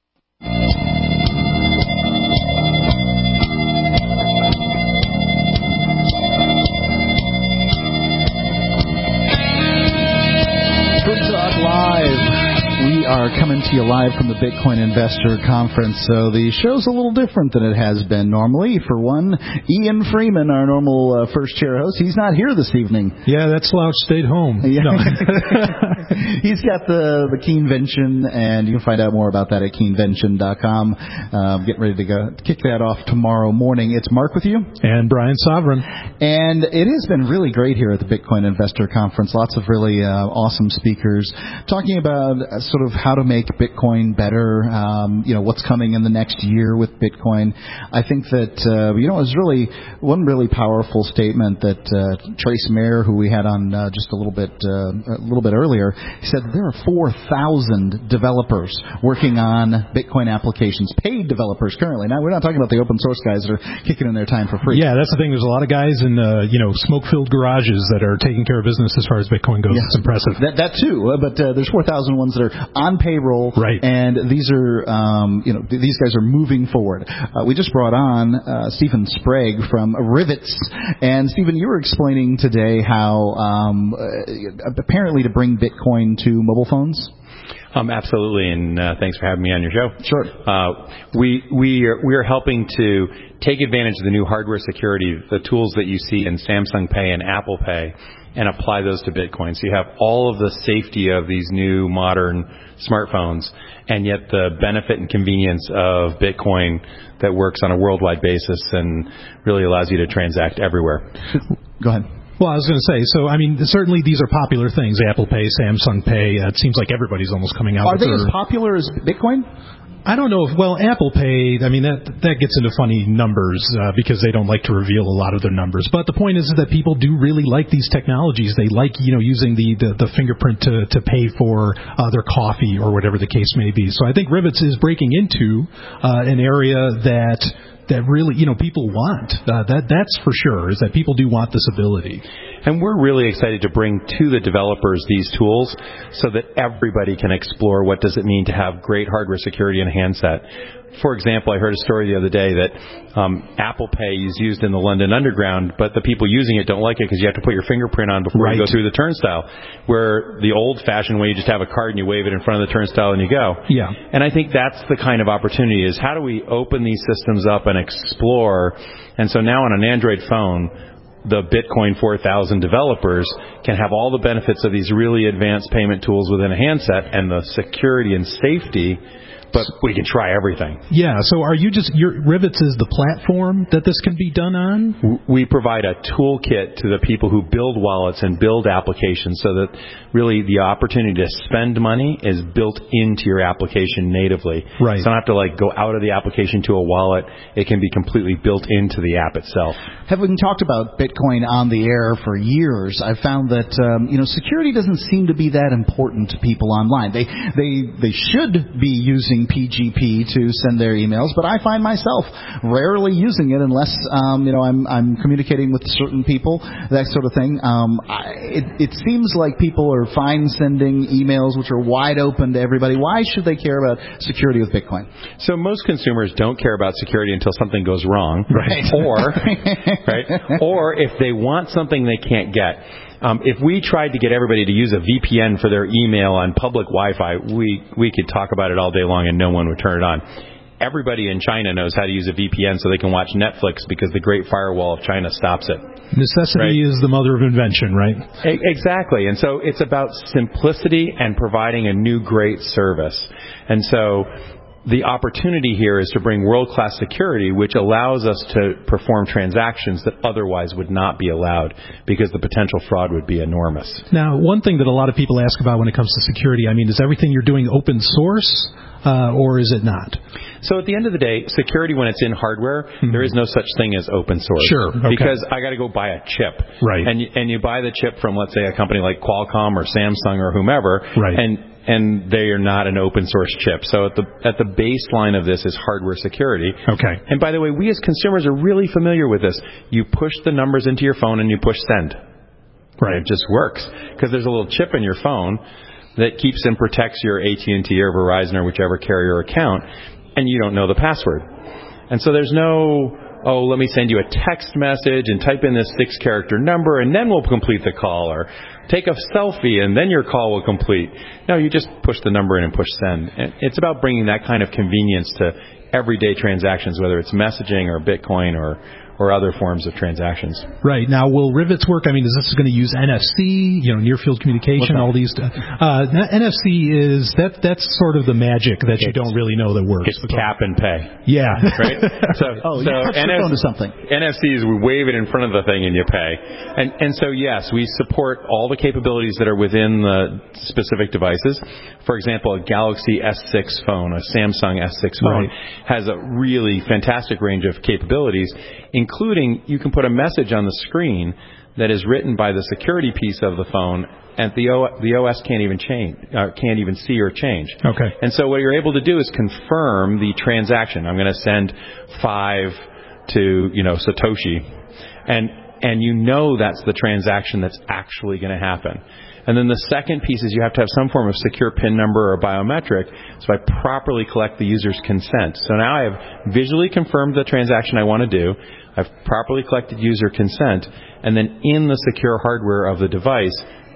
Free Talk Live. We are coming to you live from the Bitcoin Investor Conference, so the show's a little different than it has been normally. For one, Ian Freeman, our normal uh, first chair host, he's not here this evening. Yeah, that slouch stayed home. Yeah. No. He's got the, the Keenvention, and you can find out more about that at keenvention dot com. Uh, getting ready to go kick that off tomorrow morning. It's Mark with you. And Brian Sovereign. And it has been really great here at the Bitcoin Investor Conference. Lots of really uh, awesome speakers talking about uh, sort of how to make Bitcoin better, um, you know, what's coming in the next year with Bitcoin. I think that, uh, you know, it was really one really powerful statement that uh, Trace Mayer, who we had on uh, just a little bit uh, a little bit earlier, he said there are four thousand developers working on Bitcoin applications, paid developers currently. Now, we're not talking about the open source guys that are kicking in their time for free. Yeah, that's the thing. There's a lot of guys in, uh, you know, smoke-filled garages that are taking care of business as far as Bitcoin goes. Yeah. It's impressive. That, that too, uh, but uh, there's four thousand ones that are on payroll, right? And these are, um, you know, th- these guys are moving forward. Uh, we just brought on uh, Stephen Sprague from Rivets, and Stephen, you were explaining today how um, uh, apparently to bring Bitcoin to mobile phones. Um, absolutely, and uh, thanks for having me on your show. Sure. Uh, we we are, we are helping to take advantage of the new hardware security, the tools that you see in Samsung Pay and Apple Pay, and apply those to Bitcoin. So you have all of the safety of these new modern smartphones, and yet the benefit and convenience of Bitcoin that works on a worldwide basis and really allows you to transact everywhere. Go ahead. Well, I was going to say, so, I mean, certainly these are popular things, Apple Pay, Samsung Pay. Uh, it seems like everybody's almost coming out Are with they their... as popular as Bitcoin? I don't know if, well, Apple Pay, I mean, that that gets into funny numbers uh, because they don't like to reveal a lot of their numbers. But the point is, is that people do really like these technologies. They like, you know, using the, the, the fingerprint to, to pay for uh, their coffee or whatever the case may be. So I think Rivets is breaking into uh, an area that... that really, you know, people want. Uh, that that's for sure, is that people do want this ability. And we're really excited to bring to the developers these tools so that everybody can explore what does it mean to have great hardware security in a handset. For example, I heard a story the other day that um, Apple Pay is used in the London Underground, but the people using it don't like it because you have to put your fingerprint on before right. you go through the turnstile, where the old-fashioned way, you just have a card and you wave it in front of the turnstile and you go. Yeah. And I think that's the kind of opportunity, is how do we open these systems up and explore. And so now on an Android phone, the Bitcoin four thousand developers can have all the benefits of these really advanced payment tools within a handset and the security and safety, but we can try everything. Yeah, so are you just, your Rivets is the platform that this can be done on? We provide a toolkit to the people who build wallets and build applications so that really the opportunity to spend money is built into your application natively. Right. So you don't have to like go out of the application to a wallet. It can be completely built into the app itself. Having talked about Bitcoin on the air for years, I've found that um, you know security doesn't seem to be that important to people online. They they they should be using P G P to send their emails, but I find myself rarely using it unless um, you know I'm I'm communicating with certain people, that sort of thing. Um, I, it, it seems like people are fine sending emails which are wide open to everybody. Why should they care about security with Bitcoin? So most consumers don't care about security until something goes wrong, right? Or right, or if they want something they can't get. Um, if we tried to get everybody to use a V P N for their email on public Wi-Fi, we we could talk about it all day long and no one would turn it on. Everybody in China knows how to use a V P N so they can watch Netflix because the Great Firewall of China stops it. Necessity right? is the mother of invention, right? E- exactly. And so it's about simplicity and providing a new great service. And so the opportunity here is to bring world-class security, which allows us to perform transactions that otherwise would not be allowed because the potential fraud would be enormous. Now, one thing that a lot of people ask about when it comes to security, I mean, is everything you're doing open source, uh, or is it not? So at the end of the day, security, when it's in hardware, mm-hmm. there is no such thing as open source. Sure. Okay. Because I got to go buy a chip. Right. And you, and you buy the chip from, let's say, a company like Qualcomm or Samsung or whomever. Right. And and they are not an open source chip. So at the at the baseline of this is hardware security. Okay. And by the way, we as consumers are really familiar with this. You push the numbers into your phone and you push send. Right. And it just works because there's a little chip in your phone that keeps and protects your A T and T or Verizon or whichever carrier account, and you don't know the password. And so there's no, oh, let me send you a text message and type in this six-character number and then we'll complete the call, or take a selfie and then your call will complete. No, you just push the number in and push send. And it's about bringing that kind of convenience to everyday transactions, whether it's messaging or Bitcoin or or other forms of transactions. Right. Now, will Rivets work? I mean, is this going to use N F C, you know, near-field communication, all these? Uh, N F C is, that that's sort of the magic that you don't really know that works. It's cap and pay. Yeah. Right? So, oh, so you touch your phone to something. N F C is we wave it in front of the thing and you pay. And, and so, yes, we support all the capabilities that are within the specific devices. For example, a Galaxy S six phone, a Samsung S six phone, right. has a really fantastic range of capabilities, including you can put a message on the screen that is written by the security piece of the phone, and the o- the O S can't even change, uh, can't even see or change. Okay. And so what you're able to do is confirm the transaction. I'm going to send five to you know Satoshi, and and you know that's the transaction that's actually going to happen. And then the second piece is you have to have some form of secure PIN number or biometric, so I properly collect the user's consent. So now I have visually confirmed the transaction I want to do, I've properly collected user consent, and then in the secure hardware of the device,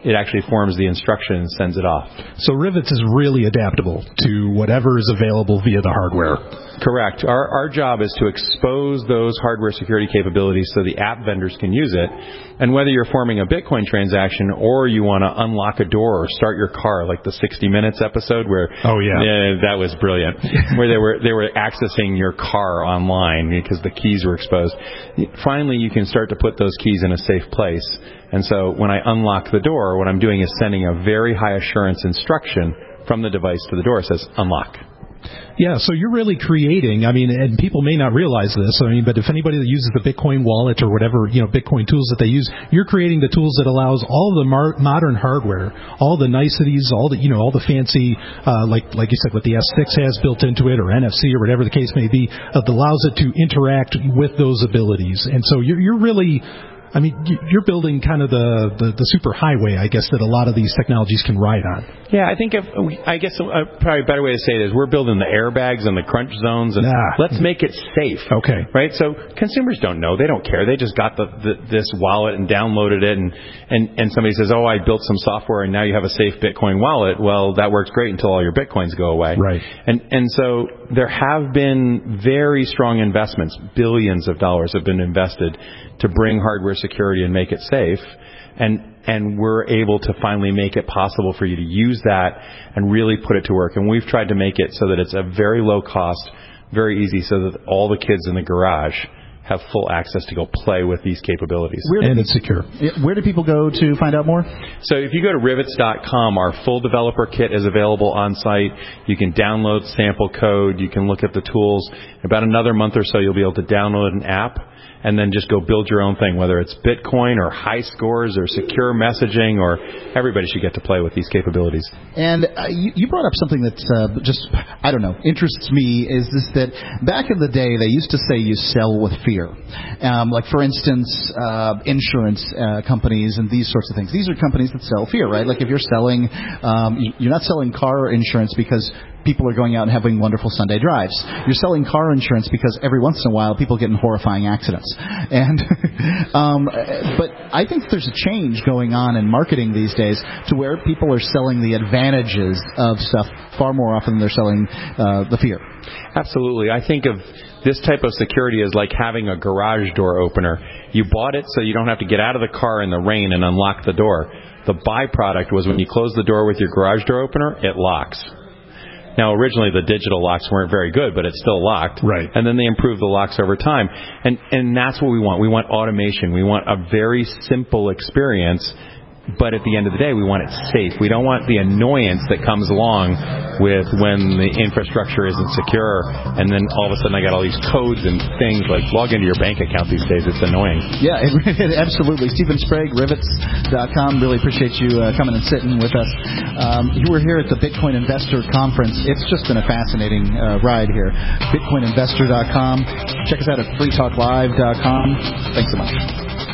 it actually forms the instruction and sends it off. So Rivets is really adaptable to whatever is available via the hardware. Correct. Our our job is to expose those hardware security capabilities so the app vendors can use it. And whether you're forming a Bitcoin transaction or you want to unlock a door or start your car, like the sixty minutes episode where oh yeah, yeah that was brilliant, where they were they were accessing your car online because the keys were exposed. Finally, you can start to put those keys in a safe place. And so when I unlock the door, what I'm doing is sending a very high assurance instruction from the device to the door. It says unlock. Yeah, so you're really creating, I mean, and people may not realize this, I mean, but if anybody that uses the Bitcoin wallet or whatever, you know, Bitcoin tools that they use, you're creating the tools that allows all the mar- modern hardware, all the niceties, all the, you know, all the fancy, uh, like, like you said, what the S six has built into it or N F C or whatever the case may be, uh, that allows it to interact with those abilities. And so you're, you're really, I mean, you're building kind of the, the, the super highway, I guess, that a lot of these technologies can ride on. Yeah, I think if I guess a probably a better way to say it is we're building the airbags and the crunch zones, and ah. let's make it safe. Okay. Right? So consumers don't know. They don't care. They just got the, the this wallet and downloaded it, and, and, and somebody says, oh, I built some software, and now you have a safe Bitcoin wallet. Well, that works great until all your Bitcoins go away. Right. And, and so there have been very strong investments. Billions of dollars have been invested to bring hardware security and make it safe. And and we're able to finally make it possible for you to use that and really put it to work. And we've tried to make it so that it's a very low cost, very easy, so that all the kids in the garage have full access to go play with these capabilities. Where and it's secure. Where do people go to find out more? So if you go to rivets dot com, our full developer kit is available on site. You can download sample code. You can look at the tools. In about another month or so, you'll be able to download an app and then just go build your own thing, whether it's Bitcoin or high scores or secure messaging, or everybody should get to play with these capabilities. And uh, you, you brought up something that uh, just, I don't know, interests me, is this that back in the day they used to say you sell with fear. Um, like, for instance, uh, insurance uh, companies and these sorts of things. These are companies that sell fear, right? Like if you're selling, um, you're not selling car insurance because people are going out and having wonderful Sunday drives. You're selling car insurance because every once in a while people get in horrifying accidents. And um, but I think there's a change going on in marketing these days to where people are selling the advantages of stuff far more often than they're selling uh, the fear. Absolutely. I think of this type of security as like having a garage door opener. You bought it so you don't have to get out of the car in the rain and unlock the door. The byproduct was when you close the door with your garage door opener, it locks. Now, originally the digital locks weren't very good, but it's still locked. Right. And then they improved the locks over time. And and that's what we want. We want automation. We want a very simple experience, but at the end of the day, we want it safe. We don't want the annoyance that comes along with when the infrastructure isn't secure, and then all of a sudden I got all these codes and things like log into your bank account these days. It's annoying. Yeah, it, it, absolutely. Stephen Sprague, rivets dot com. Really appreciate you uh, coming and sitting with us. Um, you were here at the Bitcoin Investor Conference. It's just been a fascinating uh, ride here. bitcoin investor dot com. Check us out at free talk live dot com. Thanks so much.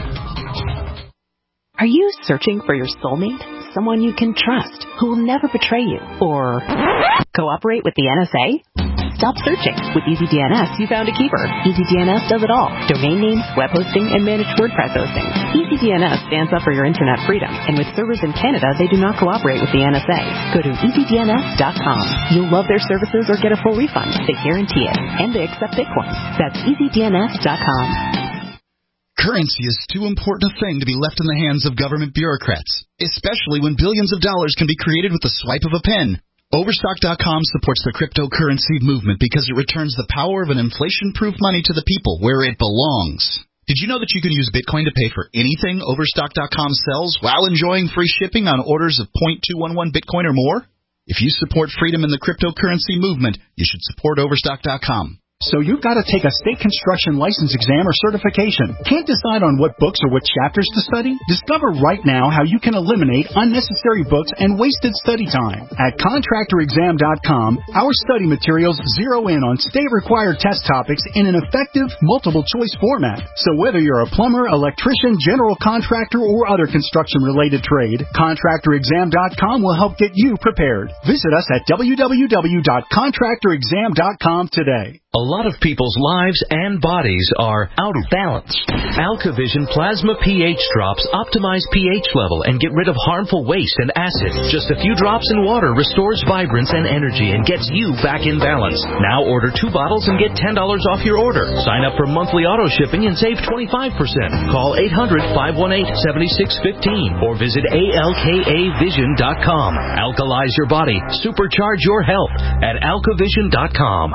Are you searching for your soulmate? Someone you can trust, who will never betray you? Or cooperate with the N S A? Stop searching. With EasyDNS, you found a keeper. EasyDNS does it all. Domain names, web hosting, and managed WordPress hosting. EasyDNS stands up for your internet freedom. And with servers in Canada, they do not cooperate with the N S A. Go to easy D N S dot com. You'll love their services or get a full refund. They guarantee it. And they accept Bitcoin. That's easy D N S dot com. Currency is too important a thing to be left in the hands of government bureaucrats, especially when billions of dollars can be created with the swipe of a pen. Overstock dot com supports the cryptocurrency movement because it returns the power of an inflation-proof money to the people where it belongs. Did you know that you can use Bitcoin to pay for anything Overstock dot com sells while enjoying free shipping on orders of zero point two one one Bitcoin or more? If you support freedom in the cryptocurrency movement, you should support Overstock dot com. So you've got to take a state construction license exam or certification. Can't decide on what books or what chapters to study? Discover right now how you can eliminate unnecessary books and wasted study time. At contractor exam dot com, our study materials zero in on state-required test topics in an effective, multiple-choice format. So whether you're a plumber, electrician, general contractor, or other construction-related trade, contractor exam dot com will help get you prepared. Visit us at w w w dot contractor exam dot com today. A lot of people's lives and bodies are out of balance. AlkaVision Plasma pH drops optimize pH level and get rid of harmful waste and acid. Just a few drops in water restores vibrance and energy and gets you back in balance. Now order two bottles and get ten dollars off your order. Sign up for monthly auto shipping and save twenty-five percent. Call eight hundred, five one eight, seven six one five or visit A L K A vision dot com. Alkalize your body. Supercharge your health at alka vision dot com.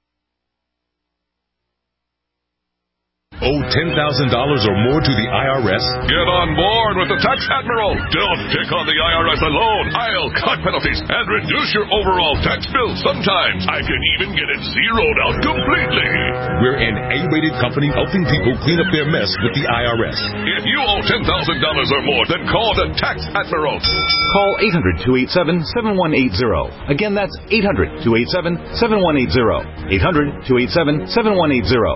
Owe ten thousand dollars or more to the I R S? Get on board with the Tax Admiral. Don't pick on the I R S alone. I'll cut penalties and reduce your overall tax bill. Sometimes I can even get it zeroed out completely. We're an A-rated company helping people clean up their mess with the I R S. If you owe ten thousand dollars or more, then call the Tax Admiral. Call eight hundred, two eight seven, seven one eight zero. Again, that's eight hundred, two eight seven, seven one eight zero. eight hundred, two eight seven, seven one eight zero.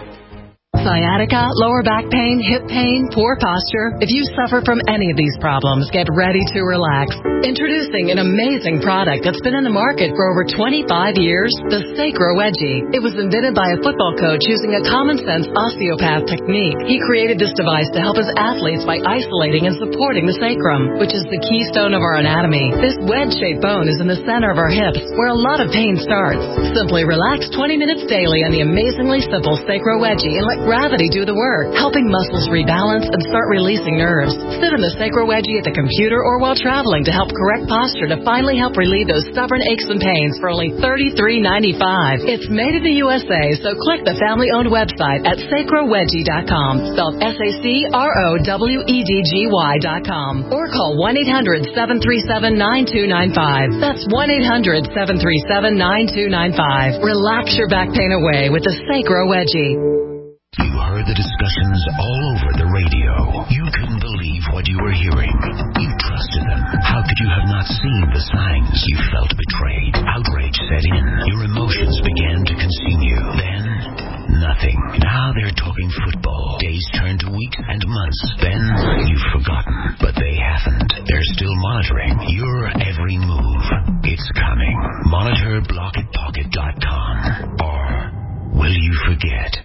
Sciatica, lower back pain, hip pain, poor posture. If you suffer from any of these problems, get ready to relax. Introducing an amazing product that's been in the market for over twenty-five years, the Sacro Wedgie. It was invented by a football coach using a common-sense osteopath technique. He created this device to help his athletes by isolating and supporting the sacrum, which is the keystone of our anatomy. This wedge-shaped bone is in the center of our hips, where a lot of pain starts. Simply relax twenty minutes daily on the amazingly simple Sacro Wedgie and let gravity do the work, helping muscles rebalance and start releasing nerves. Sit in the Sacro Wedgie at the computer or while traveling to help correct posture to finally help relieve those stubborn aches and pains for only thirty-three ninety-five. It's made in the U S A, so click the family-owned website at sacro wedgie dot com, spelled S A C R O W E D G Y dot com, or call one eight hundred, seven three seven, nine two nine five. That's one eight hundred, seven three seven, nine two nine five. Relax your back pain away with the Sacro Wedgie. You heard the discussions all over the radio. You couldn't believe what you were hearing. You trusted them. How could you have not seen the signs? You felt betrayed. Outrage set in. Your emotions began to consume you. Then, nothing. Now they're talking football. Days turn to weeks and months. Then, you've forgotten. But they haven't. They're still monitoring your every move. It's coming. Monitor block it pocket dot com. Or will you forget?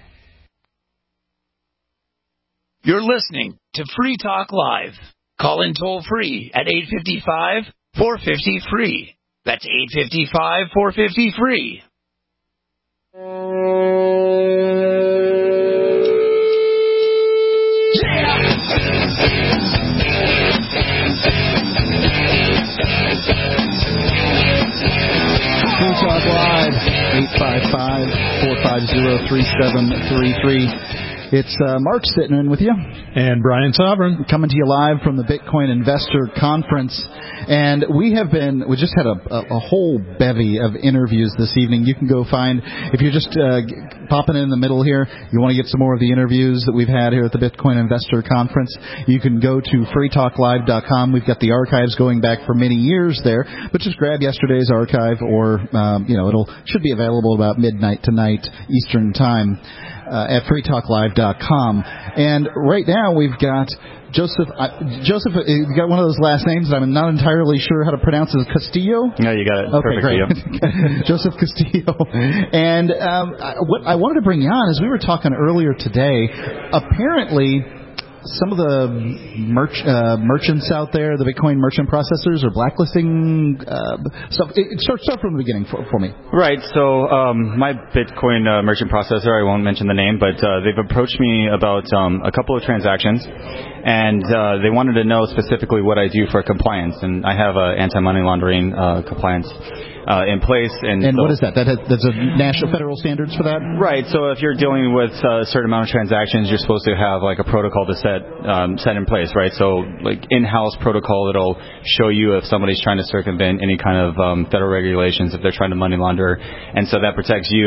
You're listening to Free Talk Live. Call in toll free at eight five five, four five zero, free. That's eight five five, four five zero, free. Free Talk Live, eight five five, four five zero, three seven three three. It's uh, Mark sitting in with you. And Brian Sovereign. Coming to you live from the Bitcoin Investor Conference. And we have been, we just had a, a, a whole bevy of interviews this evening. You can go find, if you're just uh, popping in the middle here, you want to get some more of the interviews that we've had here at the Bitcoin Investor Conference, you can go to free talk live dot com. We've got the archives going back for many years there. But just grab yesterday's archive or, um, you know, it'll should be available about midnight tonight Eastern Time. Uh, at free talk live dot com. And right now we've got Joseph, uh, Joseph, uh, you got one of those last names that I'm not entirely sure how to pronounce it. Castillo? No, you got it. Okay, Perfect, great. Joseph Castillo. And um, I, what I wanted to bring you on is we were talking earlier today, apparently some of the merch, uh, merchants out there, the Bitcoin merchant processors, are blacklisting uh, stuff. It, it starts start from the beginning for, for me. Right. So um, my Bitcoin uh, merchant processor, I won't mention the name, but uh, they've approached me about um, a couple of transactions, and uh, they wanted to know specifically what I do for compliance. And I have uh, anti-money laundering uh, compliance uh, in place. And, and so, what is that? That has, that's a national federal standards for that? Right. So if you're dealing with a certain amount of transactions, you're supposed to have like a protocol to set um, set in place, right? So like in-house protocol that'll show you if somebody's trying to circumvent any kind of um, federal regulations, if they're trying to money launder, and so that protects you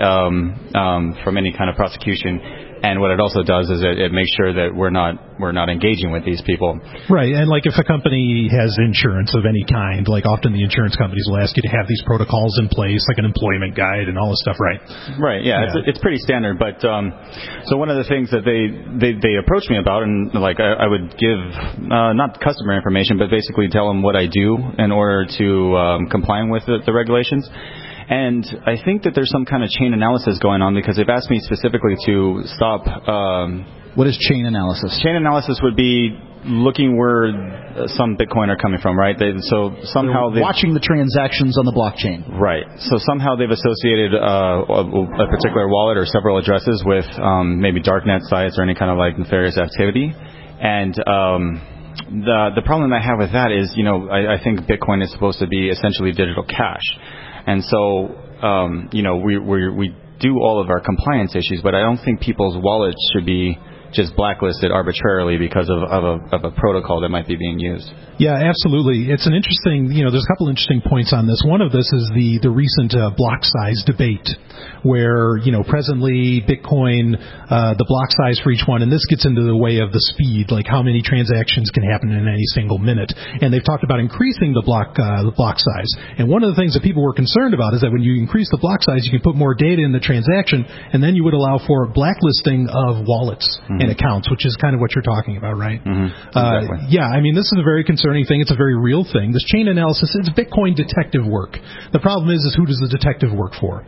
um, um, from any kind of prosecution. And what it also does is it, it makes sure that we're not we're not engaging with these people. Right, and like if a company has insurance of any kind, like often the insurance companies will ask you to have these protocols in place, like an employment guide and all this stuff, right? Right, yeah, yeah. It's, it's pretty standard. But um, so one of the things that they they, they approached me about, and like I, I would give uh, not customer information, but basically tell them what I do in order to um, comply with the, the regulations. And I think that there's some kind of chain analysis going on because they've asked me specifically to stop. Um, what is chain analysis? Chain analysis would be looking where some Bitcoin are coming from, right? They, so somehow they're watching the transactions on the blockchain. Right. So somehow they've associated uh, a, a particular wallet or several addresses with um, maybe darknet sites or any kind of like nefarious activity. And um, the the problem I have with that is, you know, I, I think Bitcoin is supposed to be essentially digital cash, and so um, you know we we we do all of our compliance issues, but I don't think people's wallets should be just blacklisted arbitrarily because of, of, a, of a protocol that might be being used. Yeah, absolutely. It's an interesting, you know, there's a couple interesting points on this. One of this is the, the recent uh, block size debate where, you know, presently Bitcoin, uh, the block size for each one, and this gets into the way of the speed, like how many transactions can happen in any single minute. And they've talked about increasing the block, uh, the block size. And one of the things that people were concerned about is that when you increase the block size, you can put more data in the transaction, and then you would allow for blacklisting of wallets mm-hmm. and accounts, which is kind of what you're talking about, right? Mm-hmm. Uh, exactly. Yeah, I mean, this is a very concerning thing. It's a very real thing. This chain analysis, it's Bitcoin detective work. The problem is, is who does the detective work for?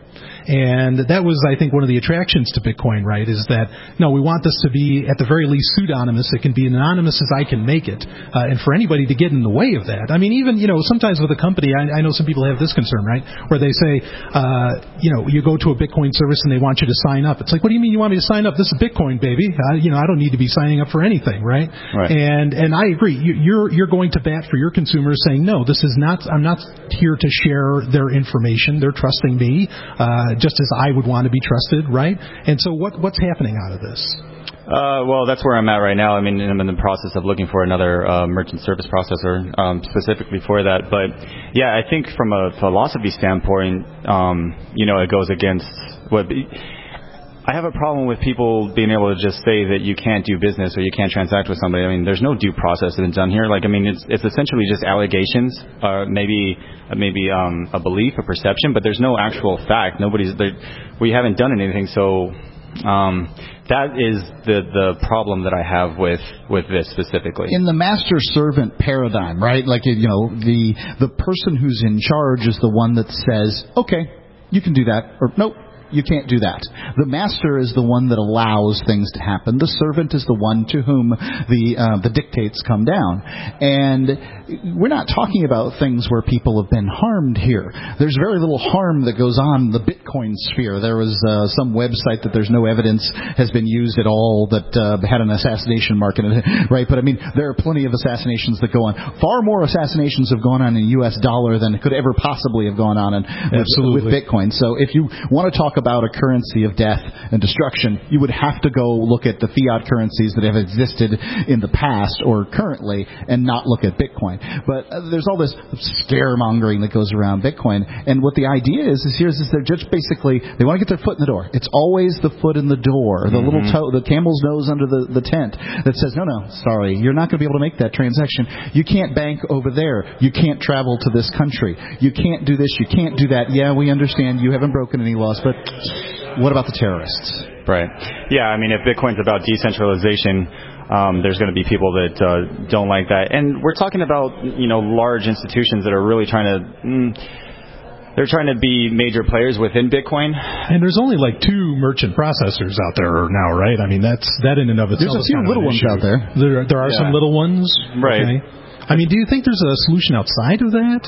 And that was, I think, one of the attractions to Bitcoin, right, is that, no, we want this to be, at the very least, pseudonymous. It can be as anonymous as I can make it. Uh, and for anybody to get in the way of that. I mean, even, you know, sometimes with a company, I, I know some people have this concern, right, where they say, uh, you know, you go to a Bitcoin service and they want you to sign up. It's like, what do you mean you want me to sign up? This is Bitcoin, baby. Uh, you know, I don't need to be signing up for anything, right? Right. And and I agree. You, you're you're going to bat for your consumers, saying, no, this is not. I'm not here to share their information. They're trusting me, uh, just as I would want to be trusted, right? And so, what what's happening out of this? Uh, well, that's where I'm at right now. I mean, I'm in the process of looking for another uh, merchant service processor um, specifically for that. But yeah, I think from a philosophy standpoint, um, you know, it goes against what. I have a problem with people being able to just say that you can't do business or you can't transact with somebody. I mean, there's no due process that's done here. Like, I mean, it's it's essentially just allegations, uh, maybe maybe um, a belief, a perception, but there's no actual fact. Nobody's there. We haven't done anything, so um, that is the the problem that I have with with this specifically. In the master-servant paradigm, right? Like, you know, the the person who's in charge is the one that says, okay, you can do that, or nope, you can't do that. The master is the one that allows things to happen. The servant is the one to whom the uh, the dictates come down. And we're not talking about things where people have been harmed here. There's very little harm that goes on in the Bitcoin sphere. There was uh, some website that there's no evidence has been used at all that uh, had an assassination mark in it, right? But I mean, there are plenty of assassinations that go on. Far more assassinations have gone on in U S dollar than could ever possibly have gone on in, with, with Bitcoin. So if you want to talk about a currency of death and destruction, you would have to go look at the fiat currencies that have existed in the past or currently and not look at Bitcoin. But uh, there's all this scaremongering that goes around Bitcoin, and what the idea is is here is they're just basically, they want to get their foot in the door. It's always the foot in the door, the mm-hmm. little toe, the camel's nose under the, the tent that says, no, no, sorry, you're not going to be able to make that transaction. You can't bank over there. You can't travel to this country. You can't do this. You can't do that. Yeah, we understand you haven't broken any laws, but what about the terrorists? Right. Yeah, I mean, if Bitcoin's about decentralization, um, there's going to be people that uh, don't like that. And we're talking about, you know, large institutions that are really trying to... Mm, they're trying to be major players within Bitcoin. And there's only like two merchant processors out there now, right? I mean, that's that in and of itself. There's a few little ones issue. out there. There, there are yeah. some little ones. Right. Okay. I mean, do you think there's a solution outside of that?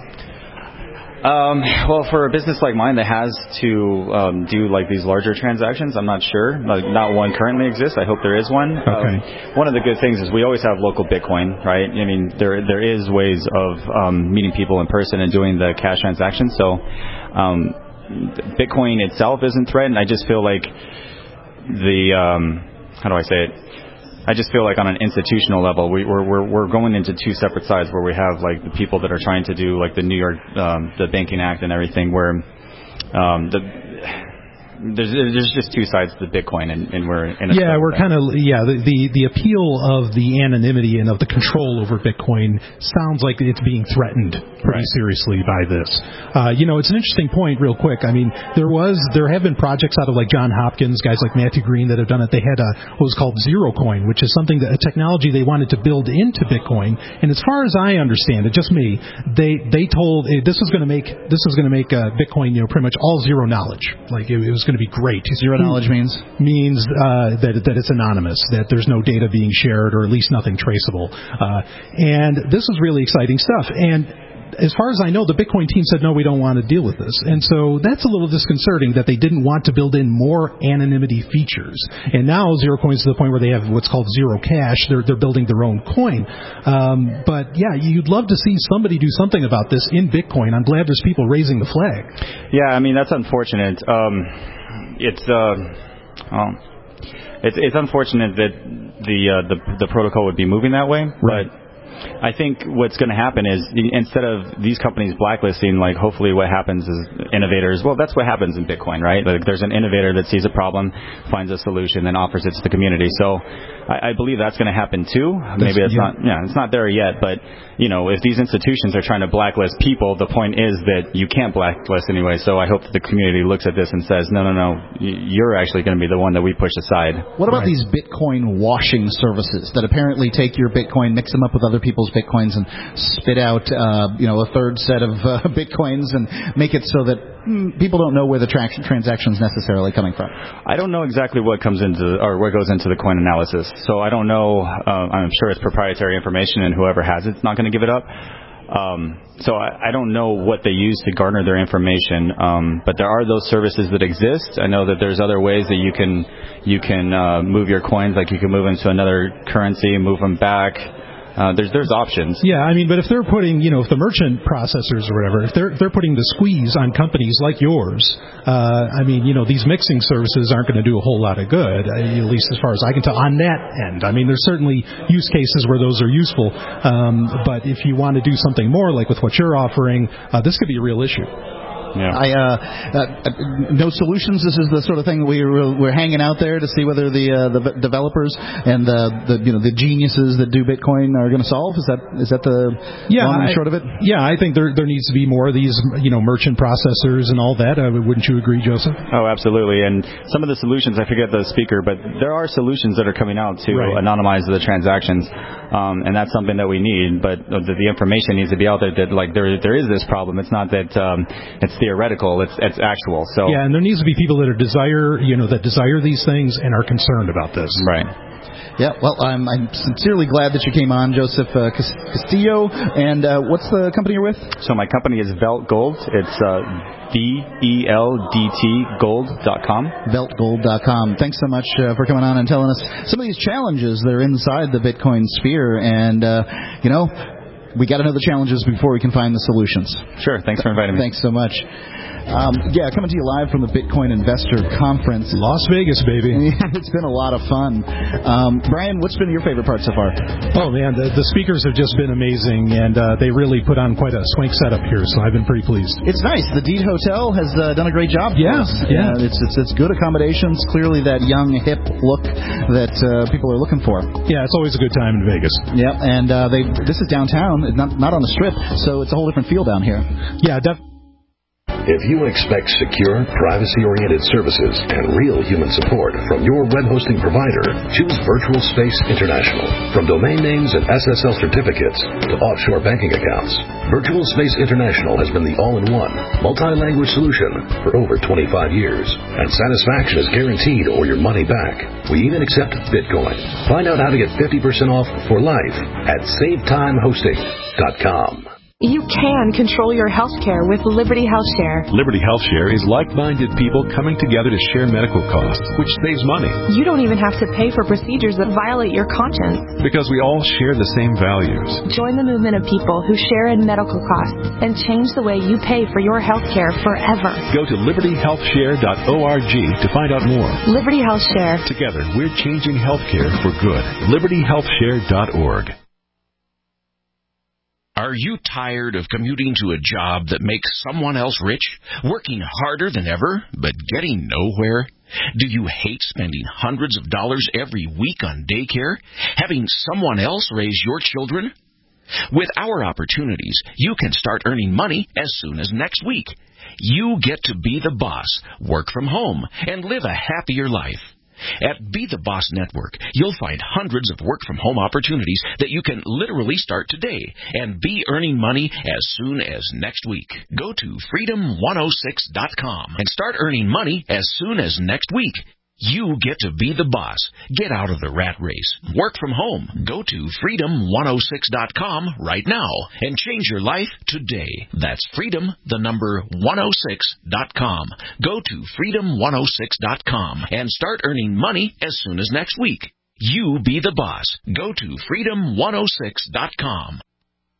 Um, well, for a business like mine that has to um, do like these larger transactions, I'm not sure. Like, not one currently exists. I hope there is one. Okay. Um, one of the good things is we always have local Bitcoin, right? I mean, there there is ways of um, meeting people in person and doing the cash transactions. So um, Bitcoin itself isn't threatened. I just feel like the um, how do I say it? I just feel like on an institutional level, we, we're, we're we're going into two separate sides where we have like the people that are trying to do like the New York, um, the Banking Act and everything, where um, the there's there's just two sides to Bitcoin, and, and we're in a yeah, we're kind of yeah. The, the the appeal of the anonymity and of the control over Bitcoin sounds like it's being threatened pretty right. seriously by this. Uh, you know, it's an interesting point, real quick. I mean, there was there have been projects out of like John Hopkins, guys like Matthew Green that have done it. They had a what was called Zero Coin, which is something that a technology they wanted to build into Bitcoin. And as far as I understand it, just me, they they told eh, this was going to make this was going to make uh, Bitcoin, you know, pretty much all zero knowledge. Like it, it was going to be great. Zero knowledge means means uh, that that it's anonymous, that there's no data being shared, or at least nothing traceable. Uh, and this is really exciting stuff. And as far as I know, the Bitcoin team said, no, we don't want to deal with this. And so that's a little disconcerting that they didn't want to build in more anonymity features. And now Zero Coin's to the point where they have what's called Zero Cash. They're, they're building their own coin. Um, but, yeah, you'd love to see somebody do something about this in Bitcoin. I'm glad there's people raising the flag. Yeah, I mean, that's unfortunate. Um, it's, uh, well, it's, it's unfortunate that the, uh, the, the protocol would be moving that way. Right. But I think what's going to happen is instead of these companies blacklisting, like hopefully what happens is innovators, well, that's what happens in Bitcoin, right? Like there's an innovator that sees a problem, finds a solution, then offers it to the community. So I, I believe that's going to happen too. Maybe it's yeah. not, yeah, it's not there yet, but you know, if these institutions are trying to blacklist people, the point is that you can't blacklist anyway. So I hope that the community looks at this and says, no, no, no, you're actually going to be the one that we push aside. What about right. these Bitcoin washing services that apparently take your Bitcoin, mix them up with other people's Bitcoins, and spit out, uh, you know, a third set of uh, Bitcoins and make it so that mm, people don't know where the tra- transaction is necessarily coming from? I don't know exactly what comes into or what goes into the coin analysis. So I don't know. Uh, I'm sure it's proprietary information, and whoever has it's not going to give it up. Um, so I, I don't know what they use to garner their information, um, but there are those services that exist. I know that there's other ways that you can you can uh, move your coins, like you can move into another currency, move them back. Uh, there's there's options. Yeah, I mean, but if they're putting, you know, if the merchant processors or whatever, if they're they're putting the squeeze on companies like yours, uh, I mean, you know, these mixing services aren't going to do a whole lot of good, at least as far as I can tell, on that end. I mean, there's certainly use cases where those are useful, um, but if you want to do something more, like with what you're offering, uh, this could be a real issue. Yeah. I uh, uh, no solutions. This is the sort of thing we we're, we're hanging out there to see whether the uh, the developers and the, the you know the geniuses that do Bitcoin are going to solve. Is that is that the yeah, long and I, short of it? Yeah, I think there there needs to be more of these you know merchant processors and all that. Uh, wouldn't you agree, Joseph? Oh, absolutely. And some of the solutions, I forget the speaker, but there are solutions that are coming out to right. anonymize the transactions, um, and that's something that we need. But the, the information needs to be out there that like there there is this problem. It's not that um, it's theoretical, it's it's actual. So yeah, and there needs to be people that are desire, you know, that desire these things and are concerned about this. Right. Yeah, well, I'm, I'm sincerely glad that you came on, Joseph uh, Castillo. And uh, what's the company you're with? So my company is Velt Gold. It's uh, V E L D T gold dot com. Velt gold dot com. Thanks so much uh, for coming on and telling us some of these challenges that are inside the Bitcoin sphere. And, uh, you know, we got to know the challenges before we can find the solutions. Sure. Thanks for inviting me. Thanks so much. Um, yeah, coming to you live from the Bitcoin Investor Conference. Las Vegas, baby. It's been a lot of fun. Um, Brian, what's been your favorite part so far? Oh, man, the, the speakers have just been amazing, and uh, they really put on quite a swank setup here, so I've been pretty pleased. It's nice. The Deed Hotel has uh, done a great job. Yeah, yeah. Uh, it's, it's it's good accommodations, clearly that young, hip look that uh, people are looking for. Yeah, it's always a good time in Vegas. Yeah, and uh, they this is downtown, not, not on the Strip, so it's a whole different feel down here. Yeah, definitely. If you expect secure, privacy-oriented services and real human support from your web hosting provider, choose Virtual Space International. From domain names and S S L certificates to offshore banking accounts, Virtual Space International has been the all-in-one, multi-language solution for over twenty-five years. And satisfaction is guaranteed or your money back. We even accept Bitcoin. Find out how to get fifty percent off for life at save time hosting dot com. You can control your health care with Liberty Health Share. Liberty Health Share is like-minded people coming together to share medical costs, which saves money. You don't even have to pay for procedures that violate your conscience. Because we all share the same values. Join the movement of people who share in medical costs and change the way you pay for your health care forever. Go to liberty health share dot org to find out more. Liberty Health Share. Together, we're changing health care for good. liberty health share dot org. Are you tired of commuting to a job that makes someone else rich, working harder than ever, but getting nowhere? Do you hate spending hundreds of dollars every week on daycare, having someone else raise your children? With our opportunities, you can start earning money as soon as next week. You get to be the boss, work from home, and live a happier life. At Be the Boss Network, you'll find hundreds of work-from-home opportunities that you can literally start today and be earning money as soon as next week. Go to freedom one oh six dot com and start earning money as soon as next week. You get to be the boss. Get out of the rat race. Work from home. Go to freedom one oh six dot com right now and change your life today. That's freedom, the number one oh six dot com. Go to freedom one oh six dot com and start earning money as soon as next week. You be the boss. Go to freedom one oh six dot com.